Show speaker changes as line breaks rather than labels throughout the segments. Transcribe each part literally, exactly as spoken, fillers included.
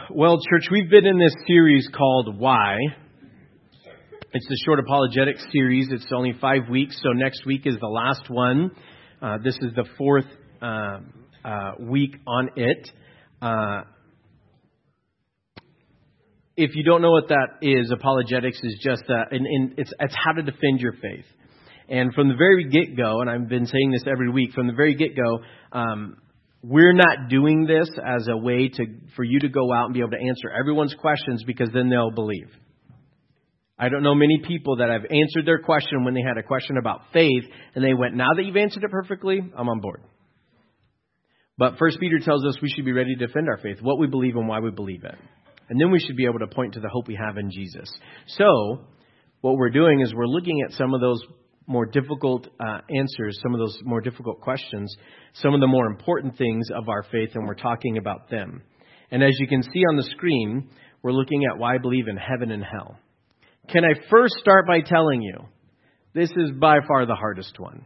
Well, church, we've been in this series called Why. It's the short apologetics series. It's only five weeks, so next week is the last one. Uh, this is the fourth uh, uh, week on it. Uh, if you don't know what that is, apologetics is just uh, in, in, it's, it's how to defend your faith. And from the very get-go, and I've been saying this every week, from the very get-go, um, we're not doing this as a way to for you to go out and be able to answer everyone's questions because then they'll believe. I don't know many people that have answered their question when they had a question about faith and they went, now that you've answered it perfectly, I'm on board. But First Peter tells us we should be ready to defend our faith, what we believe and why we believe it. And then we should be able to point to the hope we have in Jesus. So what we're doing is we're looking at some of those more difficult uh, answers, some of those more difficult questions, some of the more important things of our faith, and we're talking about them. And as you can see on the screen, we're looking at why I believe in heaven and hell. Can I first start by telling you, this is by far the hardest one.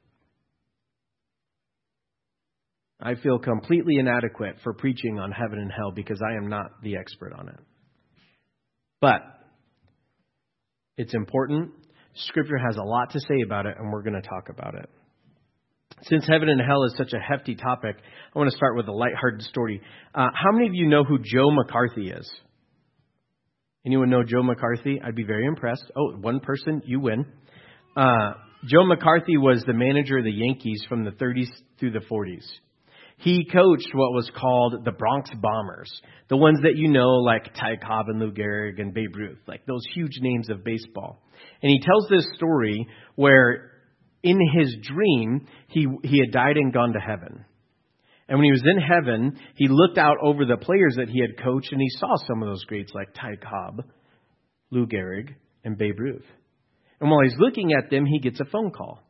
I feel completely inadequate for preaching on heaven and hell because I am not the expert on it. But it's important. Scripture has a lot to say about it, and we're going to talk about it. Since heaven and hell is such a hefty topic, I want to start with a lighthearted story. Uh, how many of you know who Joe McCarthy is? Anyone know Joe McCarthy? I'd be very impressed. Oh, one person, you win. Uh, Joe McCarthy was the manager of the Yankees from the thirties through the forties. He coached what was called the Bronx Bombers, the ones that you know like Ty Cobb and Lou Gehrig and Babe Ruth, like those huge names of baseball. And he tells this story where in his dream, he he had died and gone to heaven. And when he was in heaven, he looked out over the players that he had coached and he saw some of those greats like Ty Cobb, Lou Gehrig, and Babe Ruth. And while he's looking at them, he gets a phone call.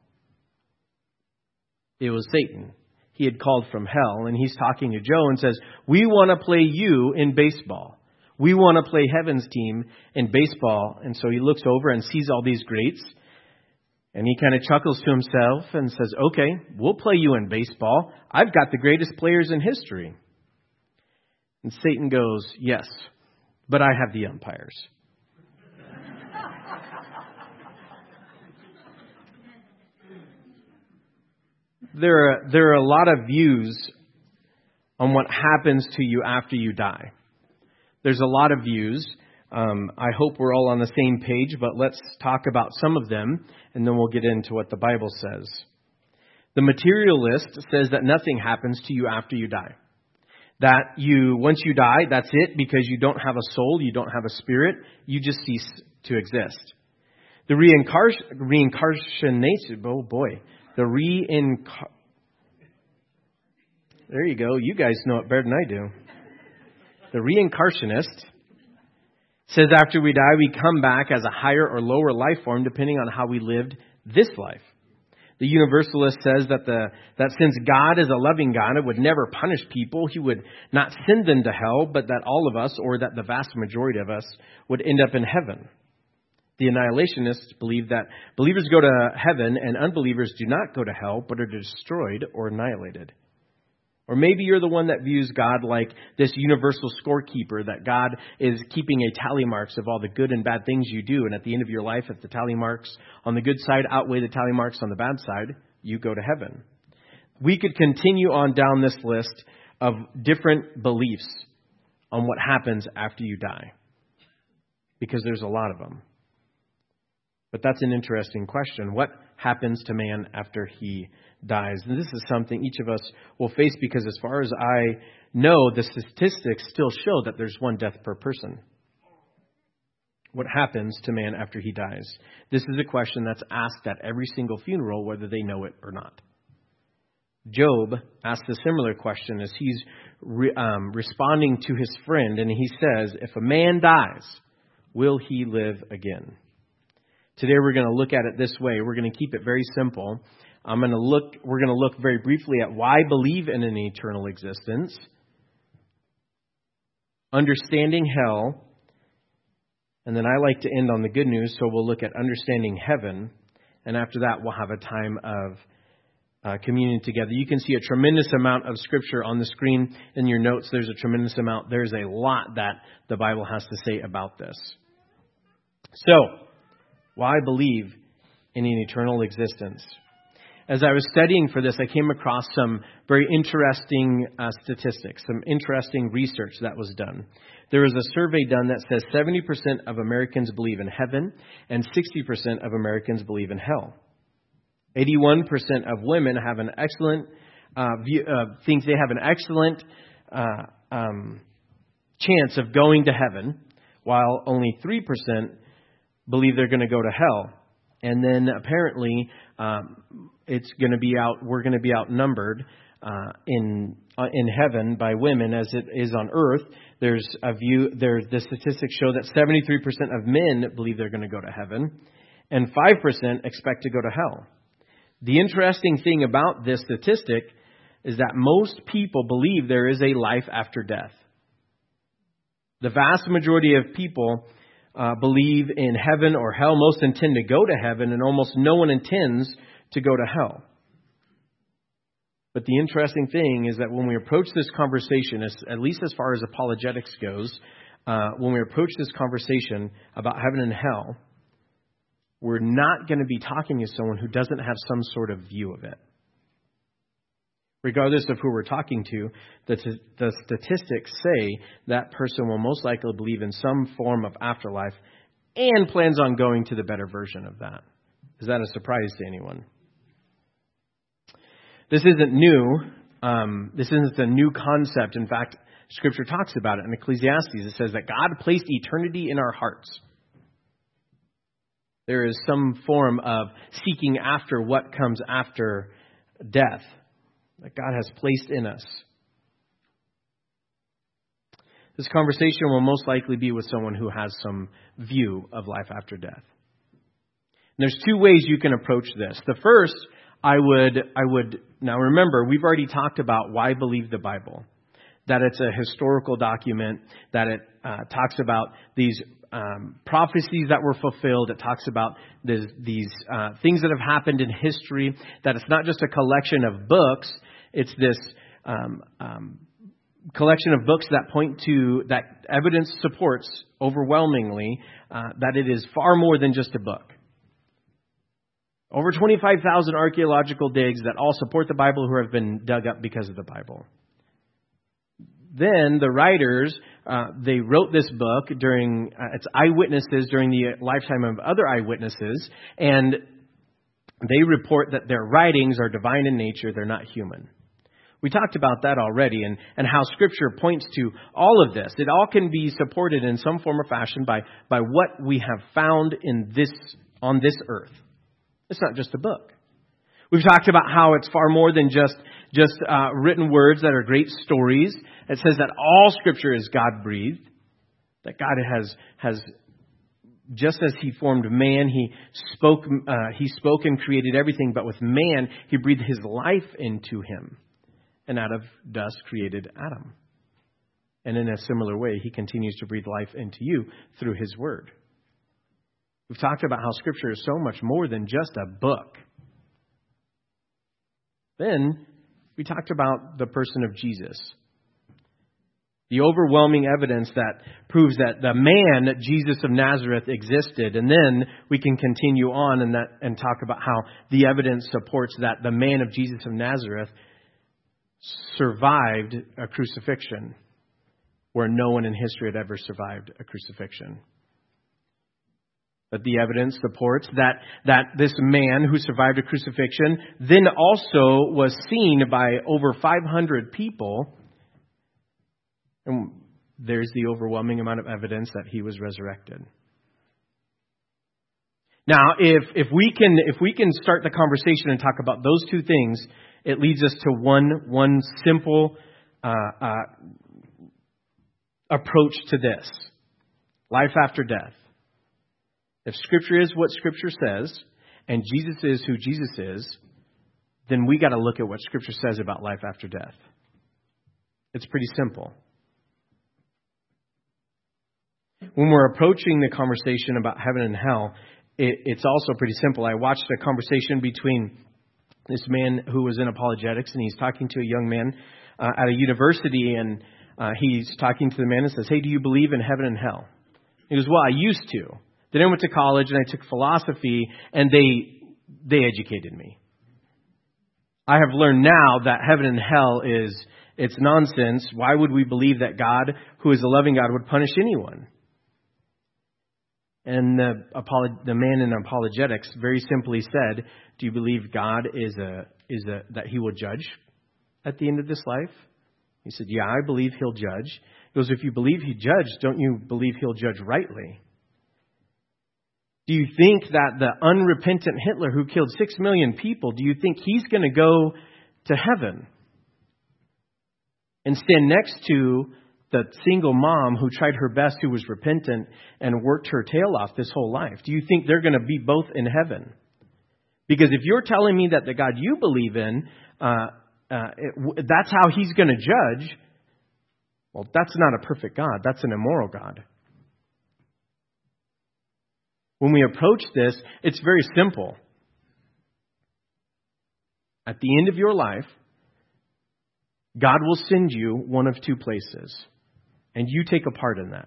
It was Satan. He had called from hell, and he's talking to Joe and says, we want to play you in baseball. We want to play heaven's team in baseball. And so he looks over and sees all these greats. And he kind of chuckles to himself and says, okay, we'll play you in baseball. I've got the greatest players in history. And Satan goes, yes, but I have the umpires. There are, there are a lot of views on what happens to you after you die. There's a lot of views. Um, I hope we're all on the same page, but let's talk about some of them, and then we'll get into what the Bible says. The materialist says that nothing happens to you after you die. That you, once you die, that's it, because you don't have a soul, you don't have a spirit, you just cease to exist. The reincarnation, reincarnation oh boy, the reincar... There you go, you guys know it better than I do. The reincarnationist says after we die, we come back as a higher or lower life form depending on how we lived this life. The universalist says that the that since God is a loving God and would never punish people, he would not send them to hell, but that all of us, or that the vast majority of us, would end up in heaven. The annihilationists believe that believers go to heaven and unbelievers do not go to hell, but are destroyed or annihilated. Or maybe you're the one that views God like this universal scorekeeper, that God is keeping a tally marks of all the good and bad things you do. And at the end of your life, if the tally marks on the good side outweigh the tally marks on the bad side, you go to heaven. We could continue on down this list of different beliefs on what happens after you die, because there's a lot of them. But that's an interesting question. What happens to man after he dies? And this is something each of us will face because as far as I know, the statistics still show that there's one death per person. What happens to man after he dies? This is a question that's asked at every single funeral, whether they know it or not. Job asked a similar question as he's re, um, responding to his friend, and he says, if a man dies, will he live again? Today we're going to look at it this way. We're going to keep it very simple. I'm going to look, we're going to look very briefly at why I believe in an eternal existence, understanding hell, and then I like to end on the good news, so we'll look at understanding heaven, and after that we'll have a time of uh, communion together. You can see a tremendous amount of Scripture on the screen in your notes. There's a tremendous amount. There's a lot that the Bible has to say about this. So, why believe in an eternal existence? As I was studying for this, I came across some very interesting uh, statistics, some interesting research that was done. There was a survey done that says seventy percent of Americans believe in heaven and sixty percent of Americans believe in hell. eighty-one percent of women have an excellent, uh, view, uh, think they have an excellent uh, um, chance of going to heaven, while only three percent believe they're going to go to hell. And then apparently, um, it's going to be out. We're going to be outnumbered uh, in uh, in heaven by women as it is on earth. There's a view. There, the statistics show that seventy-three percent of men believe they're going to go to heaven, and five percent expect to go to hell. The interesting thing about this statistic is that most people believe there is a life after death. The vast majority of people Uh, believe in heaven or hell. Most intend to go to heaven, and almost no one intends to go to hell. But the interesting thing is that when we approach this conversation, as, at least as far as apologetics goes, uh, when we approach this conversation about heaven and hell, we're not going to be talking to someone who doesn't have some sort of view of it. Regardless of who we're talking to, the, t- the statistics say that person will most likely believe in some form of afterlife and plans on going to the better version of that. Is that a surprise to anyone? This isn't new. Um, this isn't a new concept. In fact, Scripture talks about it in Ecclesiastes. It says that God placed eternity in our hearts. There is some form of seeking after what comes after death that God has placed in us. This conversation will most likely be with someone who has some view of life after death. And there's two ways you can approach this. The first, I would, I would, now remember, we've already talked about why believe the Bible. That it's a historical document, that it uh, talks about these um, prophecies that were fulfilled. It talks about this, these uh, things that have happened in history, that it's not just a collection of books. It's this um, um, collection of books that point to, that evidence supports overwhelmingly uh, that it is far more than just a book. Over twenty-five thousand archaeological digs that all support the Bible who have been dug up because of the Bible. Then the writers, uh, they wrote this book during, uh, it's eyewitnesses during the lifetime of other eyewitnesses, and they report that their writings are divine in nature, they're not human. We talked about that already, and, and how Scripture points to all of this. It all can be supported in some form or fashion by, by what we have found in this on this earth. It's not just a book. We've talked about how it's far more than just, just uh, written words that are great stories. It says that all Scripture is God-breathed, that God has has just as He formed man, He spoke. Uh, he spoke and created everything, but with man, He breathed His life into him, and out of dust created Adam. And in a similar way, He continues to breathe life into you through His Word. We've talked about how Scripture is so much more than just a book. Then we talked about the person of Jesus. The overwhelming evidence that proves that the man, Jesus of Nazareth, existed. And then we can continue on and that and talk about how the evidence supports that the man of Jesus of Nazareth survived a crucifixion where no one in history had ever survived a crucifixion. But the evidence supports that, that this man who survived a crucifixion then also was seen by over five hundred people. And there's the overwhelming amount of evidence that he was resurrected. Now, if, if we can, if we can start the conversation and talk about those two things, it leads us to one, one simple, uh, uh, approach to this. Life after death. If Scripture is what Scripture says, and Jesus is who Jesus is, then we got to look at what Scripture says about life after death. It's pretty simple. When we're approaching the conversation about heaven and hell, it, it's also pretty simple. I watched a conversation between this man who was in apologetics, and he's talking to a young man uh, at a university, and uh, he's talking to the man and says, hey, do you believe in heaven and hell? He goes, well, I used to. Then I went to college and I took philosophy, and they they educated me. I have learned now that heaven and hell is it's nonsense. Why would we believe that God, who is a loving God, would punish anyone? And the, the man in apologetics very simply said, do you believe God is a is a that he will judge at the end of this life? He said, yeah, I believe he'll judge. He goes, if you believe he judged, don't you believe he'll judge rightly? Do you think that the unrepentant Hitler who killed six million people, do you think he's going to go to heaven and stand next to the single mom who tried her best, who was repentant and worked her tail off this whole life? Do you think they're going to be both in heaven? Because if you're telling me that the God you believe in, uh, uh, it, that's how he's going to judge, well, that's not a perfect God. That's an immoral God. When we approach this, it's very simple. At the end of your life, God will send you one of two places, and you take a part in that.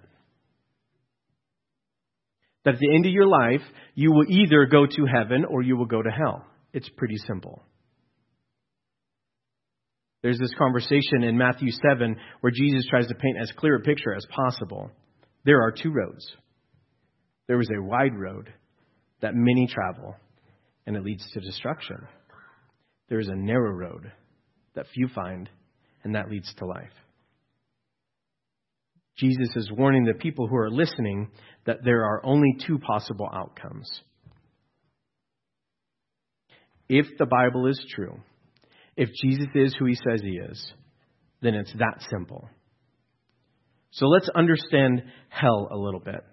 That at the end of your life, you will either go to heaven or you will go to hell. It's pretty simple. There's this conversation in Matthew seven where Jesus tries to paint as clear a picture as possible. There are two roads. There is a wide road that many travel, and it leads to destruction. There is a narrow road that few find, and that leads to life. Jesus is warning the people who are listening that there are only two possible outcomes. If the Bible is true, if Jesus is who he says he is, then it's that simple. So let's understand hell a little bit.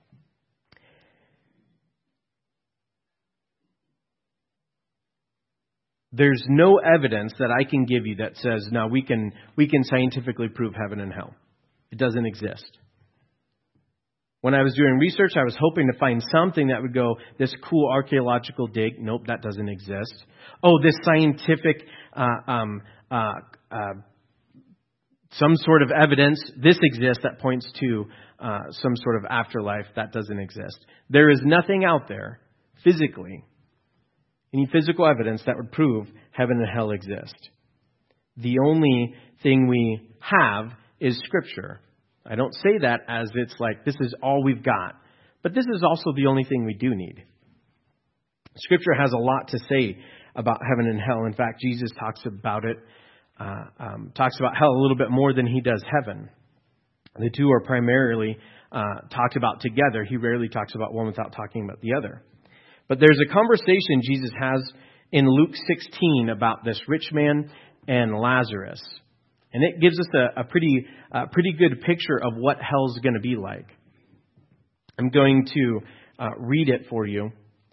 There's no evidence that I can give you that says, now we can we can scientifically prove heaven and hell. It doesn't exist. When I was doing research, I was hoping to find something that would go, this cool archaeological dig. Nope, that doesn't exist. Oh, this scientific, uh, um, uh, uh, some sort of evidence, this exists that points to uh, some sort of afterlife. That doesn't exist. There is nothing out there physically, any physical evidence that would prove heaven and hell exist. The only thing we have is Scripture. I don't say that as it's like this is all we've got, but this is also the only thing we do need. Scripture has a lot to say about heaven and hell. In fact, Jesus talks about it, uh, um, talks about hell a little bit more than he does heaven. The two are primarily uh, talked about together. He rarely talks about one without talking about the other. But there's a conversation Jesus has in Luke sixteen about this rich man and Lazarus. And it gives us a, a pretty uh, pretty good picture of what hell's going to be like. I'm going to uh, read it for you.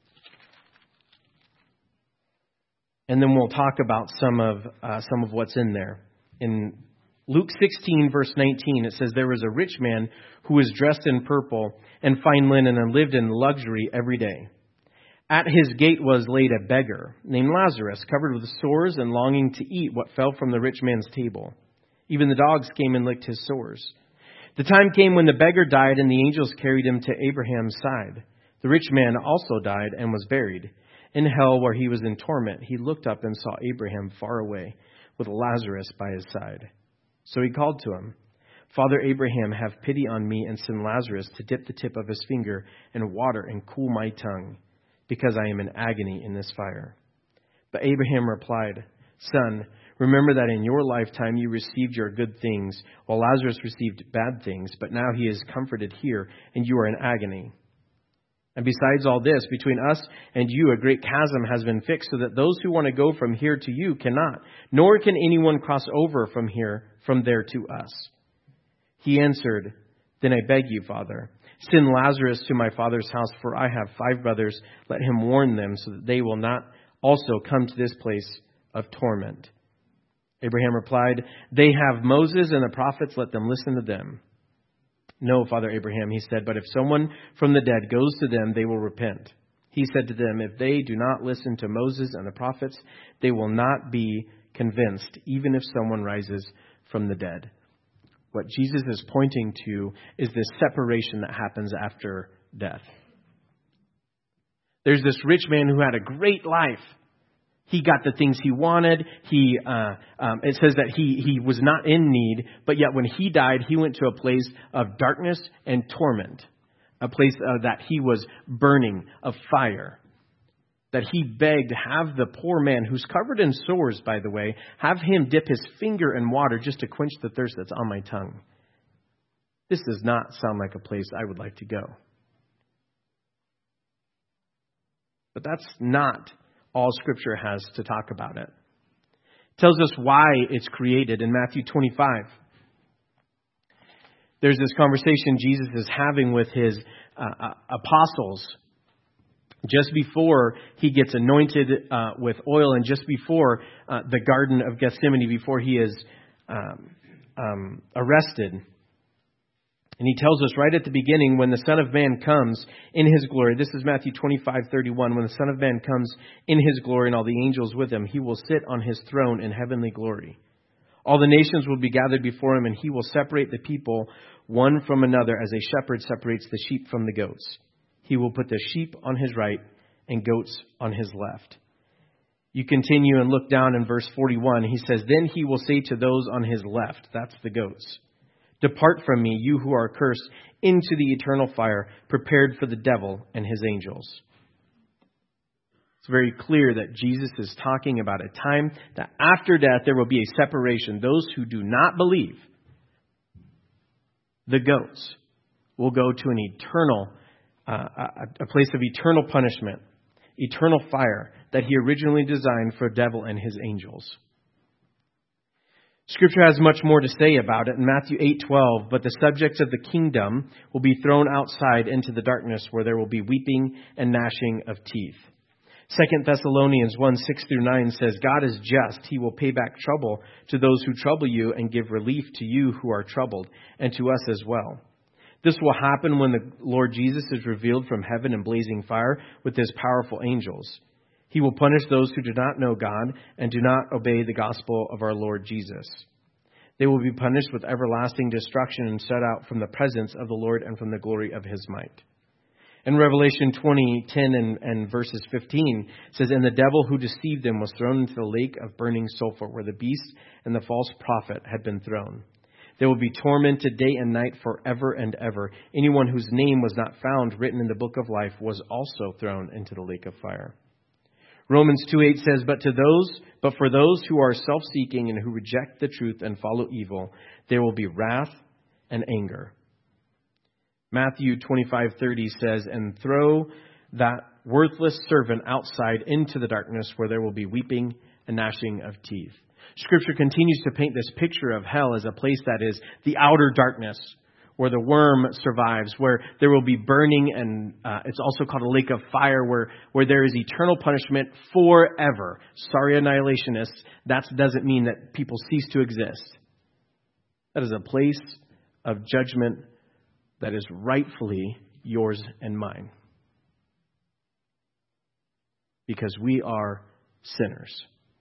And then we'll talk about some of uh, some of what's in there. In Luke sixteen, verse nineteen, it says, there was a rich man who was dressed in purple and fine linen and lived in luxury every day. At his gate was laid a beggar named Lazarus, covered with sores and longing to eat what fell from the rich man's table. Even the dogs came and licked his sores. The time came when the beggar died, and the angels carried him to Abraham's side. The rich man also died and was buried. In hell, where he was in torment, he looked up and saw Abraham far away, with Lazarus by his side. So he called to him, Father Abraham, have pity on me and send Lazarus to dip the tip of his finger in water and cool my tongue, because I am in agony in this fire. But Abraham replied, Son, remember that in your lifetime you received your good things, while Lazarus received bad things, but now he is comforted here, and you are in agony. And besides all this, between us and you a great chasm has been fixed, so that those who want to go from here to you cannot, nor can anyone cross over from here, from there to us. He answered, Then I beg you, Father, send Lazarus to my father's house, for I have five brothers. Let him warn them, so that they will not also come to this place of torment. Abraham replied, They have Moses and the prophets, let them listen to them. No, Father Abraham, he said, but if someone from the dead goes to them, they will repent. He said to them, if they do not listen to Moses and the prophets, they will not be convinced, even if someone rises from the dead. What Jesus is pointing to is this separation that happens after death. There's this rich man who had a great life. He got the things he wanted. He, uh, um, it says that he, he was not in need, but yet when he died, he went to a place of darkness and torment. A place uh, that he was burning, of fire. That he begged to have the poor man, who's covered in sores, by the way, have him dip his finger in water just to quench the thirst that's on my tongue. This does not sound like a place I would like to go. But that's not all Scripture has to talk about it. It tells us why it's created in Matthew twenty-five. There's this conversation Jesus is having with his uh, apostles just before he gets anointed uh, with oil, and just before uh, the Garden of Gethsemane, before he is um, um, arrested. And he tells us right at the beginning, when the Son of Man comes in his glory, this is Matthew twenty-five thirty-one, when the Son of Man comes in his glory and all the angels with him, he will sit on his throne in heavenly glory. All the nations will be gathered before him, and he will separate the people one from another as a shepherd separates the sheep from the goats. He will put the sheep on his right and goats on his left. You continue and look down in verse forty-one. He says, then he will say to those on his left, that's the goats, depart from me, you who are cursed, into the eternal fire prepared for the devil and his angels. It's very clear that Jesus is talking about a time that after death there will be a separation. Those who do not believe, the goats, will go to an eternal, uh, a, a place of eternal punishment, eternal fire that he originally designed for the devil and his angels. Scripture has much more to say about it in Matthew eight twelve, but the subjects of the kingdom will be thrown outside into the darkness where there will be weeping and gnashing of teeth. Second Thessalonians one six through nine says, God is just. He will pay back trouble to those who trouble you and give relief to you who are troubled, and to us as well. This will happen when the Lord Jesus is revealed from heaven in blazing fire with his powerful angels. He will punish those who do not know God and do not obey the gospel of our Lord Jesus. They will be punished with everlasting destruction and shut out from the presence of the Lord and from the glory of his might. In Revelation twenty, ten and, and verses fifteen, it says, and the devil who deceived them was thrown into the lake of burning sulfur, where the beast and the false prophet had been thrown. They will be tormented day and night forever and ever. Anyone whose name was not found written in the book of life was also thrown into the lake of fire. Romans two eight says, but to those, but for those who are self-seeking and who reject the truth and follow evil, there will be wrath and anger. Matthew twenty-five thirty says, and throw that worthless servant outside into the darkness where there will be weeping and gnashing of teeth. Scripture continues to paint this picture of hell as a place that is the outer darkness, where the worm survives, where there will be burning, and uh, it's also called a lake of fire, where, where there is eternal punishment forever. Sorry, annihilationists, that doesn't mean that people cease to exist. That is a place of judgment that is rightfully yours and mine. Because we are sinners.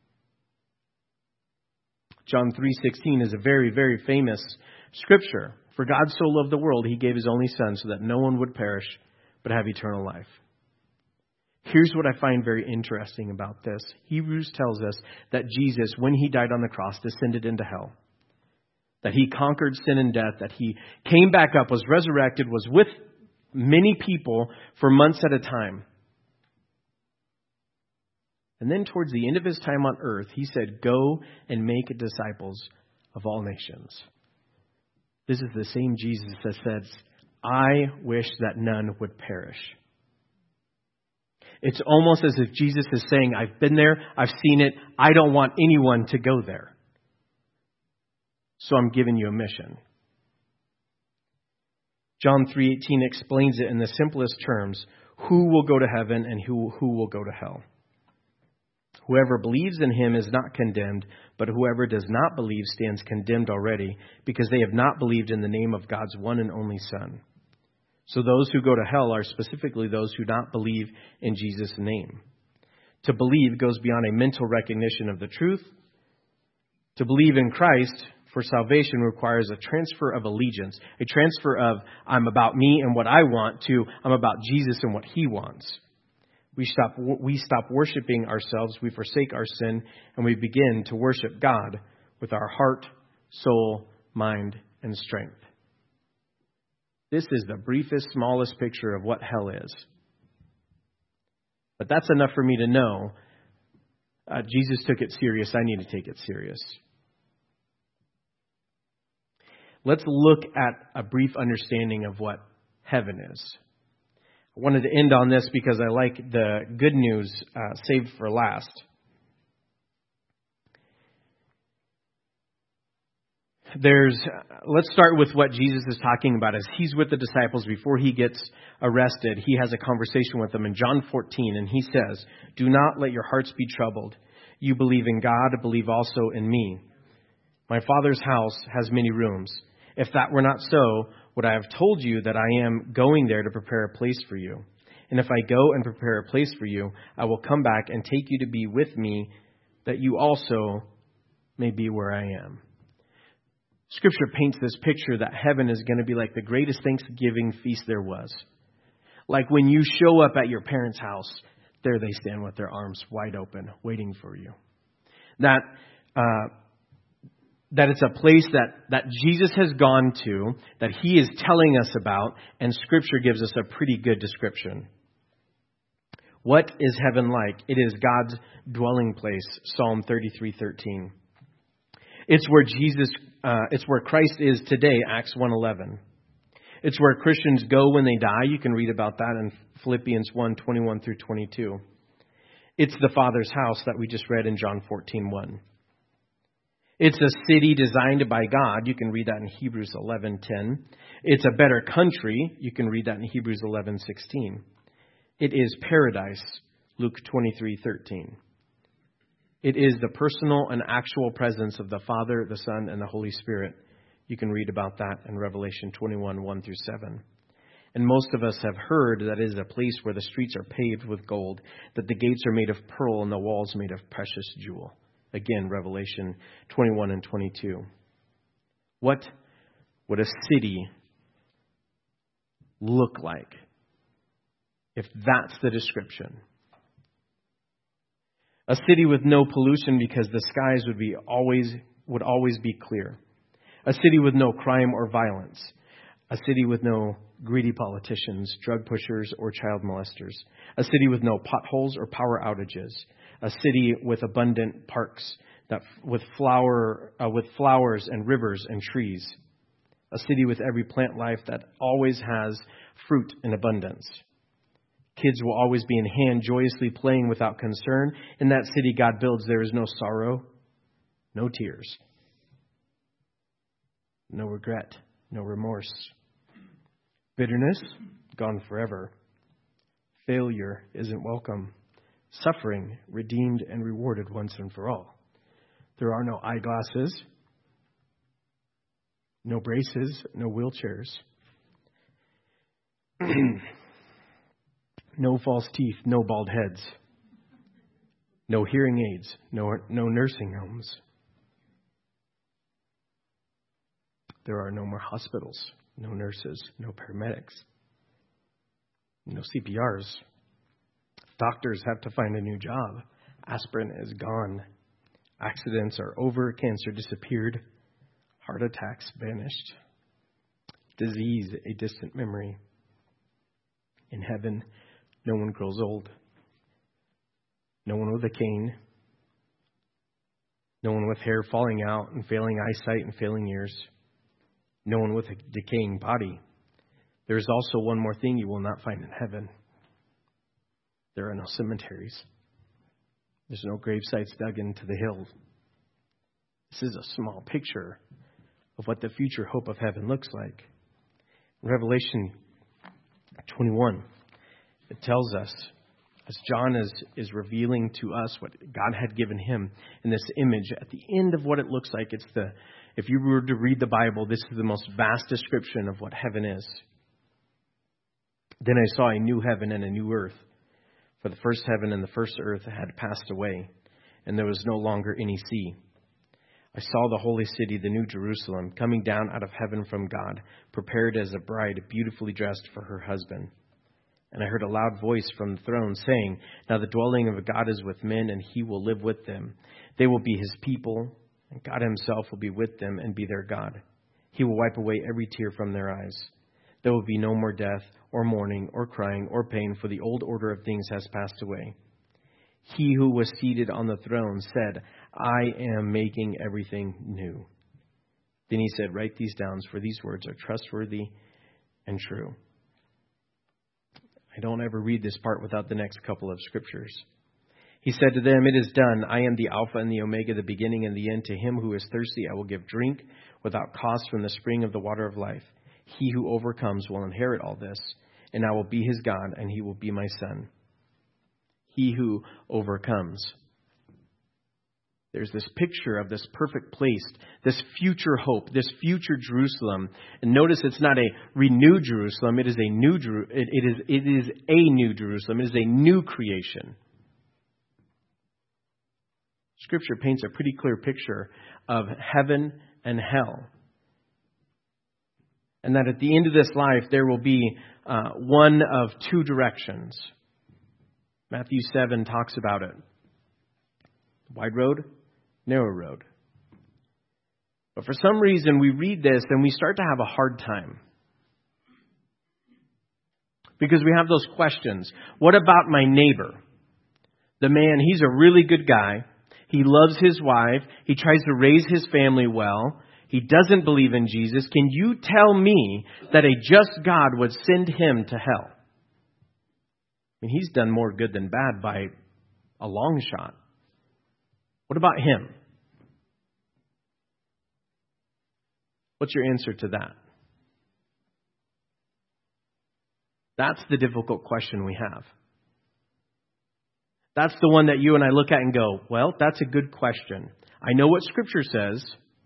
John three sixteen is a very, very famous scripture. For God so loved the world, he gave his only Son so that no one would perish, but have eternal life. Here's what I find very interesting about this. Hebrews tells us that Jesus, when he died on the cross, descended into hell. That he conquered sin and death, that he came back up, was resurrected, was with many people for months at a time. And then towards the end of his time on earth, he said, go and make disciples of all nations. This is the same Jesus that says, I wish that none would perish. It's almost as if Jesus is saying, I've been there, I've seen it, I don't want anyone to go there. So I'm giving you a mission. John three eighteen explains it in the simplest terms. Who will go to heaven and who, who will go to hell? Whoever believes in him is not condemned, but whoever does not believe stands condemned already, because they have not believed in the name of God's one and only Son. So those who go to hell are specifically those who don't believe in Jesus' name. To believe goes beyond a mental recognition of the truth. To believe in Christ for salvation requires a transfer of allegiance, a transfer of I'm about me and what I want to I'm about Jesus and what he wants. We stop, we stop worshiping ourselves, we forsake our sin, and we begin to worship God with our heart, soul, mind, and strength. This is the briefest, smallest picture of what hell is. But that's enough for me to know uh, Jesus took it serious. I need to take it serious. Let's look at a brief understanding of what heaven is. I wanted to end on this because I like the good news uh, saved for last. There's, let's start with what Jesus is talking about. As he's with the disciples before he gets arrested, he has a conversation with them in John fourteen, and he says, "Do not let your hearts be troubled. You believe in God, believe also in me. My Father's house has many rooms. If that were not so, would I have told you that I am going there to prepare a place for you? And if I go and prepare a place for you, I will come back and take you to be with me, that you also may be where I am." Scripture paints this picture that heaven is going to be like the greatest Thanksgiving feast there was. Like when you show up at your parents' house, there they stand with their arms wide open, waiting for you. That uh, that it's a place that, that Jesus has gone to, that he is telling us about, and Scripture gives us a pretty good description. What is heaven like? It is God's dwelling place, Psalm thirty-three thirteen. It's where Jesus, uh, it's where Christ is today, Acts one eleven. It's where Christians go when they die. You can read about that in Philippians one twenty-one through twenty-two. It's the Father's house that we just read in John fourteen one. It's a city designed by God. You can read that in Hebrews eleven ten. It's a better country. You can read that in Hebrews eleven sixteen. It is paradise, Luke twenty-three thirteen. It is the personal and actual presence of the Father, the Son, and the Holy Spirit. You can read about that in Revelation twenty-one one through seven. And most of us have heard that it is a place where the streets are paved with gold, that the gates are made of pearl and the walls made of precious jewel. Again, Revelation twenty-one and twenty-two. What would a city look like if that's the description? A city with no pollution because the skies would be always would always be clear. A city with no crime or violence. A city with no greedy politicians, drug pushers, or child molesters. A city with no potholes or power outages. A city with abundant parks that with flower uh, with flowers and rivers and trees. A city with every plant life that always has fruit in abundance. Kids will always be in hand, joyously playing without concern. In that city God builds, there is no sorrow, no tears, no regret, no remorse. Bitterness, gone forever. Failure isn't welcome. Suffering, redeemed and rewarded once and for all. There are no eyeglasses, no braces, no wheelchairs. No false teeth, no bald heads. No hearing aids, no, no nursing homes. There are no more hospitals, no nurses, no paramedics, no C P Rs. Doctors have to find a new job. Aspirin is gone. Accidents are over. Cancer disappeared. Heart attacks vanished. Disease a distant memory. In heaven, no one grows old. No one with a cane. No one with hair falling out and failing eyesight and failing ears. No one with a decaying body. There is also one more thing you will not find in heaven. There are no cemeteries. There's no grave sites dug into the hills. This is a small picture of what the future hope of heaven looks like. In Revelation twenty-one, it tells us, as John is, is revealing to us what God had given him in this image, at the end of what it looks like, it's the, if you were to read the Bible, this is the most vast description of what heaven is. Then I saw a new heaven and a new earth, for the first heaven and the first earth had passed away, and there was no longer any sea. I saw the holy city, the new Jerusalem, coming down out of heaven from God, prepared as a bride beautifully dressed for her husband. And I heard a loud voice from the throne saying, Now the dwelling of God is with men, and he will live with them. They will be his people, and God himself will be with them and be their God. He will wipe away every tear from their eyes. There will be no more death, or mourning, or crying, or pain, for the old order of things has passed away. He who was seated on the throne said, I am making everything new. Then he said, Write these down, for these words are trustworthy and true. I don't ever read this part without the next couple of scriptures. He said to them, It is done. I am the Alpha and the Omega, the beginning and the end. To him who is thirsty, I will give drink without cost from the spring of the water of life. He who overcomes will inherit all this, and I will be his God, and he will be my son. He who overcomes. There's this picture of this perfect place, this future hope, this future Jerusalem. And notice it's not a renewed Jerusalem. It is a new Jeru- it, it is it is a new Jerusalem. It is a new creation. Scripture paints a pretty clear picture of heaven and hell. And that at the end of this life, there will be uh, one of two directions. Matthew seven talks about it. Wide road, narrow road. But for some reason, we read this and we start to have a hard time. Because we have those questions. What about my neighbor? The man, he's a really good guy. He loves his wife. He tries to raise his family well. He doesn't believe in Jesus. Can you tell me that a just God would send him to hell? I mean, he's done more good than bad by a long shot. What about him? What's your answer to that? That's the difficult question we have. That's the one that you and I look at and go, well, that's a good question. I know what Scripture says.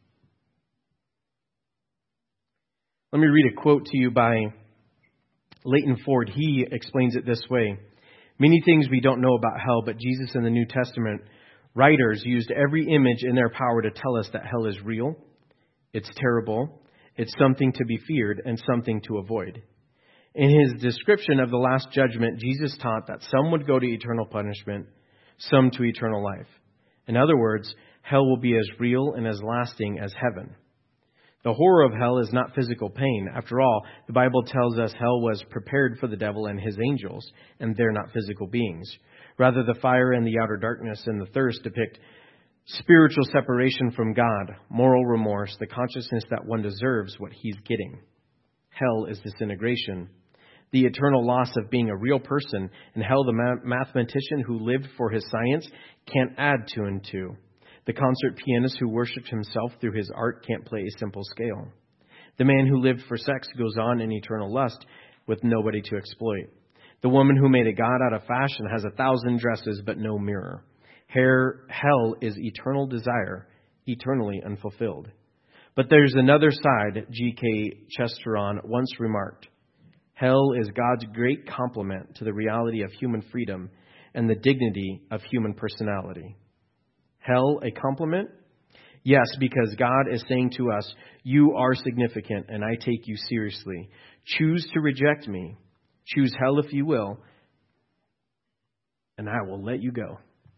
Let me read a quote to you by Leighton Ford. He explains it this way. Many things we don't know about hell, but Jesus and the New Testament writers used every image in their power to tell us that hell is real, it's terrible, it's something to be feared, and something to avoid. In his description of the Last Judgment, Jesus taught that some would go to eternal punishment, some to eternal life. In other words, hell will be as real and as lasting as heaven. The horror of hell is not physical pain. After all, the Bible tells us hell was prepared for the devil and his angels, and they're not physical beings. Rather, the fire and the outer darkness and the thirst depict spiritual separation from God, moral remorse, the consciousness that one deserves what he's getting. Hell is disintegration. The eternal loss of being a real person. In hell, the ma- mathematician who lived for his science can't add two and two. The concert pianist who worshipped himself through his art can't play a simple scale. The man who lived for sex goes on in eternal lust with nobody to exploit. The woman who made a god out of fashion has a thousand dresses but no mirror. Hair, hell is eternal desire, eternally unfulfilled. But there's another side, G K Chesterton once remarked. Hell is God's great compliment to the reality of human freedom and the dignity of human personality. Hell, a compliment? Yes, because God is saying to us, you are significant and I take you seriously. Choose to reject me. Choose hell if you will, and I will let you go.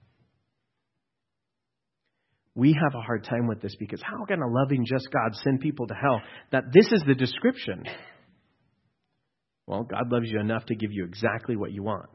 We have a hard time with this because how can a loving, just God send people to hell? That this is the description. Well, God loves you enough to give you exactly what you want.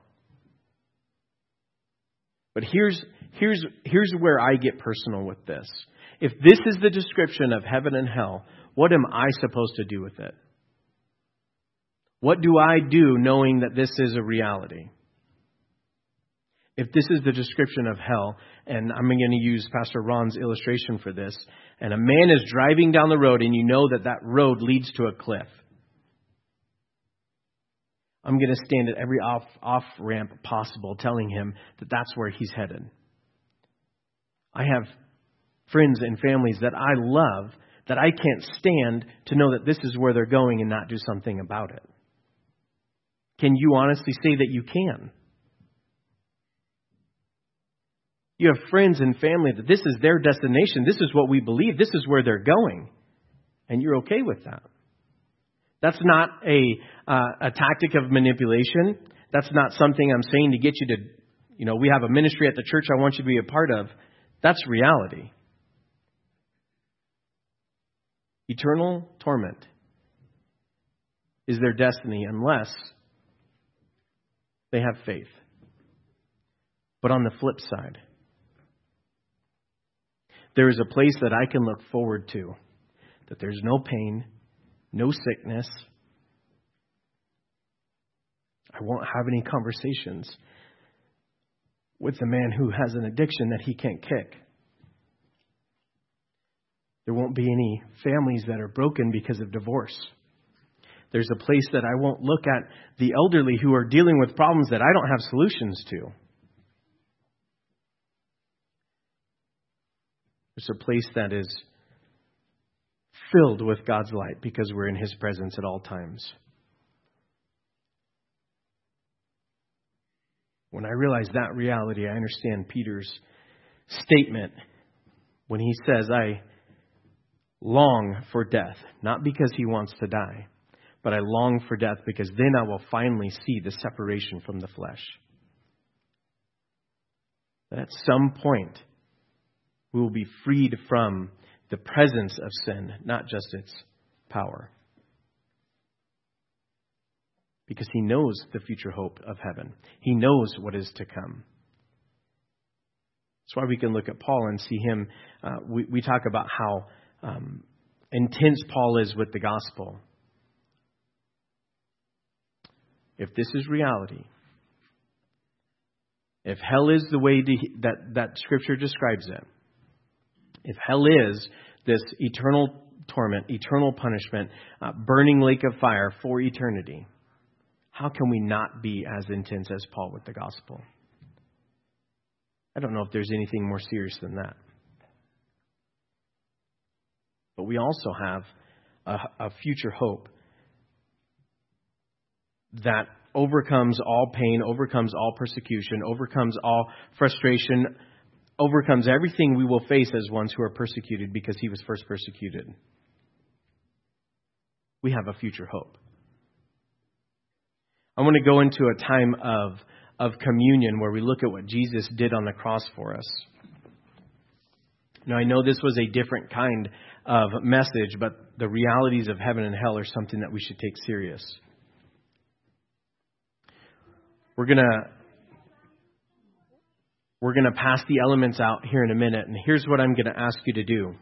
But here's here's here's where I get personal with this. If this is the description of heaven and hell, what am I supposed to do with it? What do I do knowing that this is a reality? If this is the description of hell, and I'm going to use Pastor Ron's illustration for this, and a man is driving down the road and you know that that road leads to a cliff. I'm going to stand at every off, off ramp possible telling him that that's where he's headed. I have friends and families that I love that I can't stand to know that this is where they're going and not do something about it. Can you honestly say that you can? You have friends and family that this is their destination. This is what we believe. This is where they're going. And you're okay with that. That's not a uh, a tactic of manipulation. That's not something I'm saying to get you to, you know, we have a ministry at the church I want you to be a part of. That's reality. Eternal torment is their destiny unless they have faith. But on the flip side, there is a place that I can look forward to, that there's no pain, no sickness. I won't have any conversations with the man who has an addiction that he can't kick. There won't be any families that are broken because of divorce. There's a place that I won't look at the elderly who are dealing with problems that I don't have solutions to. There's a place that is filled with God's light because we're in His presence at all times. When I realize that reality, I understand Peter's statement when he says, I long for death, not because he wants to die, but I long for death because then I will finally see the separation from the flesh. That at some point, we will be freed from the presence of sin, not just its power. Because he knows the future hope of heaven. He knows what is to come. That's why we can look at Paul and see him. Uh, we, we talk about how um, intense Paul is with the gospel. If this is reality, if hell is the way to, that, that Scripture describes it, if hell is this eternal torment, eternal punishment, uh, burning lake of fire for eternity, how can we not be as intense as Paul with the gospel? I don't know if there's anything more serious than that. But we also have a, a future hope that overcomes all pain, overcomes all persecution, overcomes all frustration, overcomes everything we will face as ones who are persecuted because he was first persecuted. We have a future hope. I want to go into a time of, of communion where we look at what Jesus did on the cross for us. Now, I know this was a different kind of message, but the realities of heaven and hell are something that we should take serious. We're going to we're going to pass the elements out here in a minute, and here's what I'm going to ask you to do.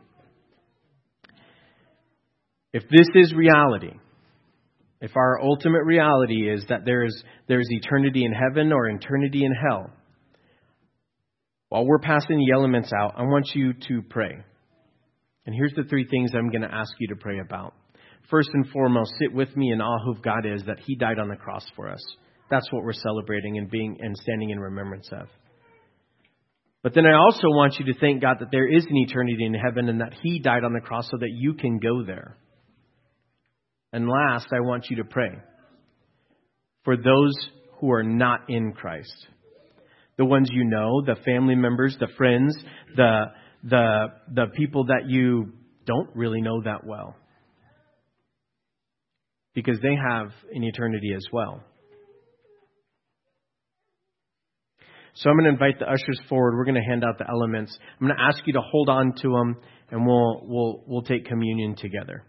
If this is reality, if our ultimate reality is that there is there is eternity in heaven or eternity in hell, while we're passing the elements out, I want you to pray. And here's the three things I'm going to ask you to pray about. First and foremost, sit with me in awe of God is that He died on the cross for us. That's what we're celebrating and being and standing in remembrance of. But then I also want you to thank God that there is an eternity in heaven and that He died on the cross so that you can go there. And last, I want you to pray for those who are not in Christ. The ones you know, the family members, the friends, the the the people that you don't really know that well. Because they have an eternity as well. So I'm going to invite the ushers forward. We're going to hand out the elements. I'm going to ask you to hold on to them, and we'll we'll we'll take communion together.